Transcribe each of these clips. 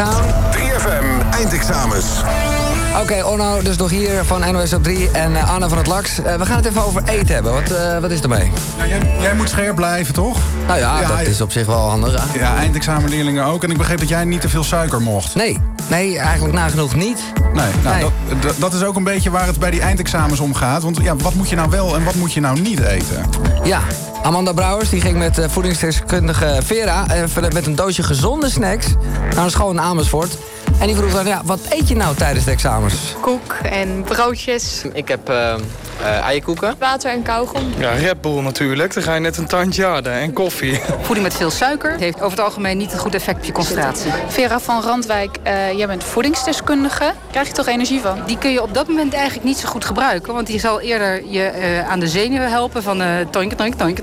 eindexamen? 3FM eindexamens. Oké, Onno, dus nog hier van NOS op 3 en Anne van het Laks. We gaan het even over eten hebben. Wat is ermee? Nou, jij moet scherp blijven, toch? Nou ja, dat is op zich wel handig. Hè? Ja, eindexamenleerlingen ook. En ik begreep dat jij niet te veel suiker mocht. Nee, eigenlijk nagenoeg niet. Nee. Dat is ook een beetje waar het bij die eindexamens om gaat. Want ja, wat moet je nou wel en wat moet je nou niet eten? Ja, Amanda Brouwers die ging met voedingsdeskundige Vera... met een doosje gezonde snacks naar een school in Amersfoort. En die vroeg dan, wat eet je nou tijdens de examens? Koek en broodjes. Ik heb eierkoeken. Water en kauwgom. Ja, Red Bull natuurlijk. Dan ga je net een tandje harder. En koffie. Voeding met veel suiker heeft over het algemeen niet een goed effect op je concentratie. Vera van Randwijk, jij bent voedingsdeskundige. Krijg je toch energie van? Die kun je op dat moment eigenlijk niet zo goed gebruiken. Want die zal eerder je aan de zenuwen helpen van toinke,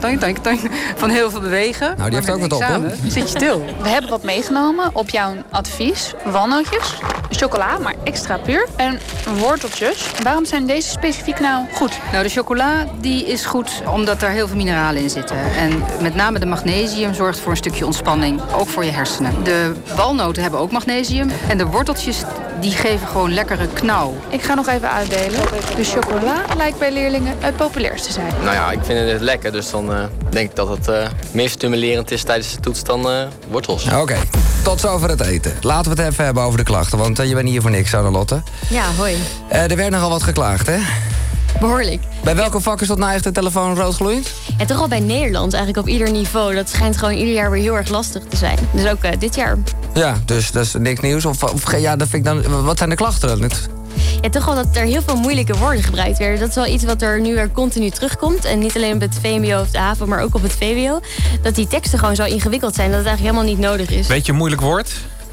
van heel veel bewegen. Nou, die heeft ook wat op, hoor. Zit je stil. We hebben wat meegenomen op jouw advies. Walnootjes, chocola, maar extra puur. En worteltjes. Waarom zijn deze specifiek nou goed? Nou, de chocola die is goed omdat er heel veel mineralen in zitten. En met name de magnesium zorgt voor een stukje ontspanning. Ook voor je hersenen. De walnoten hebben ook magnesium. En de worteltjes die geven gewoon lekkere knauw. Ik ga nog even uitdelen. De chocola lijkt bij leerlingen het populairst te zijn. Nou ja, ik vind het lekker. Dus dan denk ik dat het meer stimulerend is tijdens de toets dan wortels. Oké, tot zover het eten. Laten we het even hebben over de klachten. Want je bent hier voor niks, Lotte. Ja, hoi. Er werd nogal wat geklaagd, hè? Behoorlijk. Bij welke vakken stond nou echt de telefoon roodgloeiend? Ja, toch al bij Nederland, eigenlijk op ieder niveau. Dat schijnt gewoon ieder jaar weer heel erg lastig te zijn. Dus ook dit jaar. Ja, dus dat is niks nieuws. Dat vind ik dan, wat zijn de klachten dan? Ja, toch wel dat er heel veel moeilijke woorden gebruikt werden. Dat is wel iets wat er nu weer continu terugkomt. En niet alleen op het VMBO of de HAVO, maar ook op het VWO. Dat die teksten gewoon zo ingewikkeld zijn dat het eigenlijk helemaal niet nodig is. Weet je een moeilijk woord?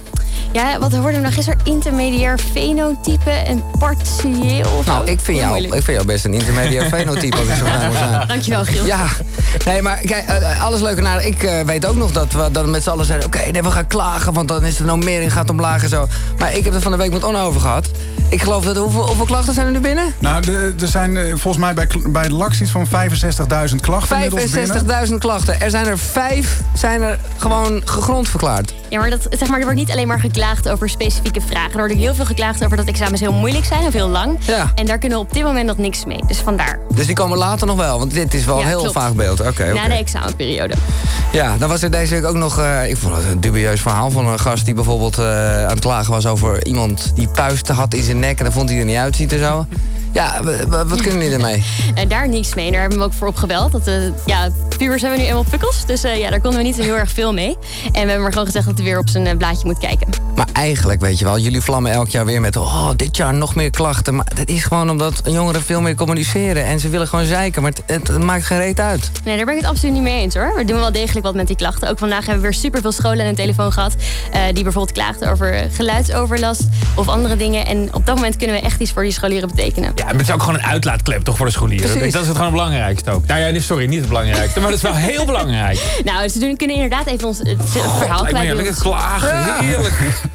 Ja, wat hoorden we nog gisteren? Intermediair fenotype en partieel. Nou, ik vind jou best een intermediair fenotype, als ik zo vrij moet zijn. Dankjewel, Giel. Ja, nee, maar kijk, alles leuk en aardig. Ik weet ook nog dat we dan met z'n allen zeiden... Oké, we gaan klagen, want dan is de normering gaat omlaag en zo. Maar ik heb het van de week met Onno over gehad. Ik geloof dat... Hoeveel klachten zijn er nu binnen? Nou, er zijn volgens mij bij de LAX iets van 65.000 klachten inmiddels binnen. 65.000 klachten. Er zijn er 5 gewoon gegrond verklaard. Ja, maar er wordt niet alleen maar geklaagd over specifieke vragen. Er wordt ook heel veel geklaagd over dat examens heel moeilijk zijn of heel lang. Ja. En daar kunnen we op dit moment nog niks mee. Dus vandaar. Dus die komen later nog wel? Want dit is wel een heel vaag beeld. Okay. Na de examenperiode. Ja, dan was er deze week ook nog... ik vond het een dubieus verhaal van een gast die bijvoorbeeld aan het klagen was over iemand die puisten had in zijn nek. En dan vond hij er niet uitziet en zo. Ja, wat kunnen jullie ermee? Daar niks mee. Daar hebben we ook voor opgebeld. Pubers hebben nu eenmaal pukkels. Dus daar konden we niet zo heel erg veel mee. En we hebben maar gewoon gezegd dat hij weer op zijn blaadje moet kijken. Maar eigenlijk, weet je wel, jullie vlammen elk jaar weer met... dit jaar nog meer klachten. Maar dat is gewoon omdat jongeren veel meer communiceren. En ze willen gewoon zeiken, maar het maakt geen reet uit. Nee, daar ben ik het absoluut niet mee eens, hoor. We doen wel degelijk wat met die klachten. Ook vandaag hebben we weer superveel scholen aan de telefoon gehad... die bijvoorbeeld klaagden over geluidsoverlast of andere dingen. En op dat moment kunnen we echt iets voor die scholieren betekenen. Ja, maar het is ook gewoon een uitlaatklep toch voor de scholieren. Precies. Dat is het gewoon het belangrijkste ook. Nou ja, sorry, niet het belangrijkste, maar dat is wel heel belangrijk. Nou, ze kunnen inderdaad even ons verhaal kwijt. Lekker klagen, heerlijk.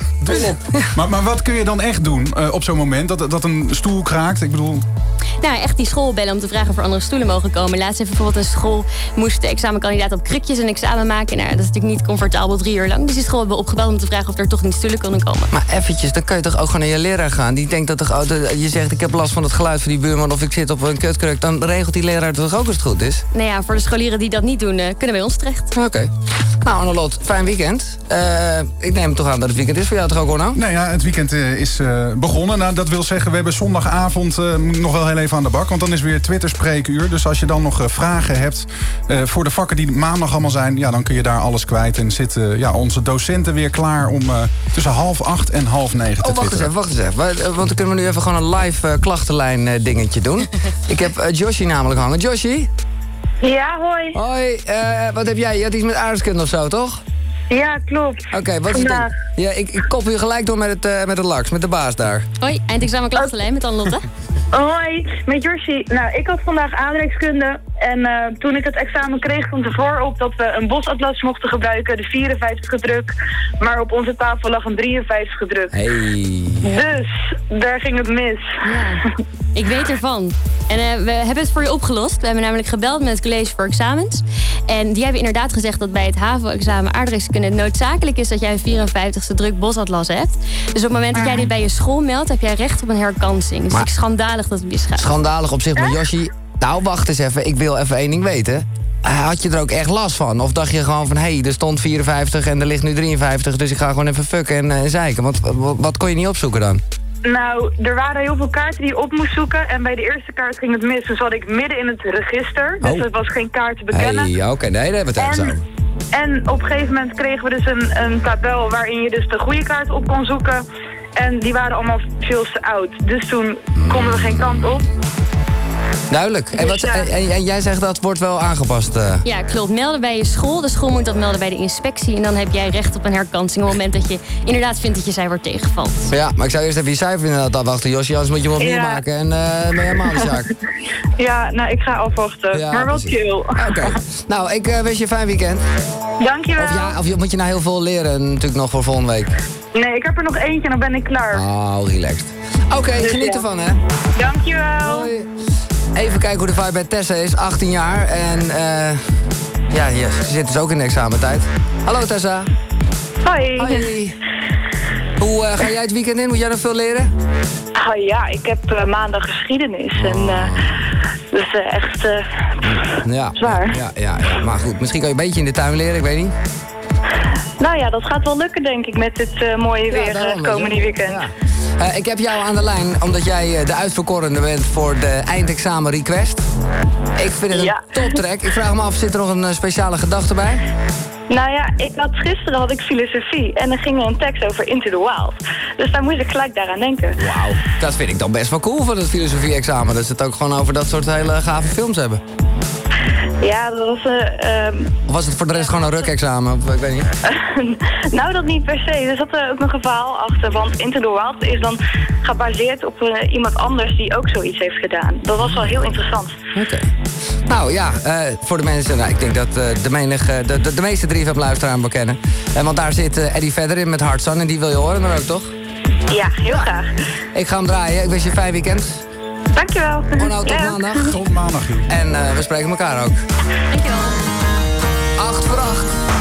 Maar wat kun je dan echt doen op zo'n moment? Dat een stoel kraakt? Ik bedoel... Nou, echt die school bellen om te vragen of er andere stoelen mogen komen. Laatst heeft bijvoorbeeld een school moest de examenkandidaat op krukjes een examen maken. Nou, dat is natuurlijk niet comfortabel 3 uur lang. Dus die school hebben we opgebeld om te vragen of er toch niet stoelen konden komen. Maar eventjes, dan kun je toch ook gewoon naar je leraar gaan? Die denkt dat toch, je zegt ik heb last van het geluid van die buurman of ik zit op een kutkruk. Dan regelt die leraar het toch ook als het goed is? Nou ja, voor de scholieren die dat niet doen, kunnen bij ons terecht. Oké. Nou, Annelot, fijn weekend. Ik neem toch aan dat het weekend is voor jou toch ook, Orno? Nou ja, het weekend is begonnen. Nou, dat wil zeggen, we hebben zondagavond nog wel heel even aan de bak. Want dan is weer Twitter-spreekuur. Dus als je dan nog vragen hebt voor de vakken die maandag allemaal zijn... ja, dan kun je daar alles kwijt. En zitten onze docenten weer klaar om tussen 7:30 en 8:30 te twitteren. Wacht eens even. Want dan kunnen we nu even gewoon een live klachtenlijn dingetje doen. Ik heb Joshi namelijk hangen. Joshi? Ja, hoi. Hoi, wat heb jij? Je had iets met aardrijkskunde of zo, toch? Ja, klopt. Oké, wat is het? Ja, ik koppel je gelijk door met het Laks, met de baas daar. Hoi, eindexamen klachtenlijn met Anne-Lotte. Hoi, met Joshi. Nou, ik had vandaag aardrijkskunde En toen ik het examen kreeg, stond ervoor op dat we een bosatlas mochten gebruiken, de 54e druk. Maar op onze tafel lag een 53e druk. Hey. Dus, daar ging het mis. Ja, ik weet ervan. En we hebben het voor je opgelost. We hebben namelijk gebeld met het college voor examens. En die hebben inderdaad gezegd dat bij het HAVO-examen aardrijkskunde het noodzakelijk is dat jij een 54e druk bosatlas hebt. Dus op het moment dat jij dit bij je school meldt, heb jij recht op een herkansing. Dus Maar- het is schandalig dat het misgaat. Schandalig op zich, maar Yoshi... Nou, wacht eens even. Ik wil even één ding weten. Had je er ook echt last van? Of dacht je gewoon van, hé, er stond 54 en er ligt nu 53... dus ik ga gewoon even fucken en zeiken. Want wat kon je niet opzoeken dan? Nou, er waren heel veel kaarten die je op moest zoeken. En bij de eerste kaart ging het mis. Dus zat ik midden in het register. Dus Oh. er was geen kaart te bekennen. Hey, oké, nee, daar hebben we het echt zo. En op een gegeven moment kregen we dus een tabel waarin je dus de goede kaart op kon zoeken. En die waren allemaal veel te oud. Dus toen konden we geen kant op. Duidelijk. En, Dus ja. en jij zegt dat wordt wel aangepast. Ja, klopt. Melden bij je school. De school moet dat melden bij de inspectie. En dan heb jij recht op een herkansing op het moment dat je inderdaad vindt dat je cijfer tegenvalt. Ja, maar ik zou eerst even je cijfer inderdaad afwachten, Josje. Anders moet je hem opnieuw Ja. maken en ben je helemaal de zaak. Ja, nou, ik ga afwachten. Ja, maar wel precies. chill. Oké. Nou, ik wens je een fijn weekend. Dankjewel. Of moet je nou heel veel leren natuurlijk nog voor volgende week? Nee, ik heb er nog eentje en dan ben ik klaar. Oh, relaxed. Oké, Dus geniet ja. ervan, hè. Dankjewel. Hoi. Even kijken hoe de vibe bij Tessa is. 18 jaar en ja, ze zit dus ook in de examentijd. Hallo Tessa. Hoi. Hoi. Hoe ga jij het weekend in? Moet jij nog veel leren? Oh ja, ik heb maandag geschiedenis. En dus echt Ja. zwaar. Ja. Maar goed, misschien kan je een beetje in de tuin leren, ik weet niet. Nou ja, dat gaat wel lukken denk ik met dit mooie weer daarom, komende weet je. weekend. Ja. Ik heb jou aan de lijn omdat jij de uitverkorene bent voor de eindexamen request. Ik vind het een toptrack. Ik vraag me af, zit er nog een speciale gedachte bij? Nou ja, gisteren had ik filosofie en er ging een tekst over Into the Wild. Dus daar moest ik gelijk daaraan denken. Wauw, dat vind ik dan best wel cool voor het filosofie-examen. Dat ze het ook gewoon over dat soort hele gave films hebben. Ja, dat was... Of was het voor de rest gewoon een ruk-examen? Of, ik weet niet. nou, dat niet per se. Er zat ook nog een verhaal achter. Want Into the Wild is dan gebaseerd op iemand anders die ook zoiets heeft gedaan. Dat was wel heel interessant. Oké. Nou ja, voor de mensen... Nou, ik denk dat de meeste 3FM-luisteraars wel kennen. Want daar zit Eddie Vedder in met Hard Sun. En die wil je horen, maar ook toch? Ja, heel graag. Ik ga hem draaien. Ik wens je een fijn weekend. Dankjewel. Onno, tot maandag. Tot maandag, joh. En we spreken elkaar ook. Dankjewel. 8 voor 8.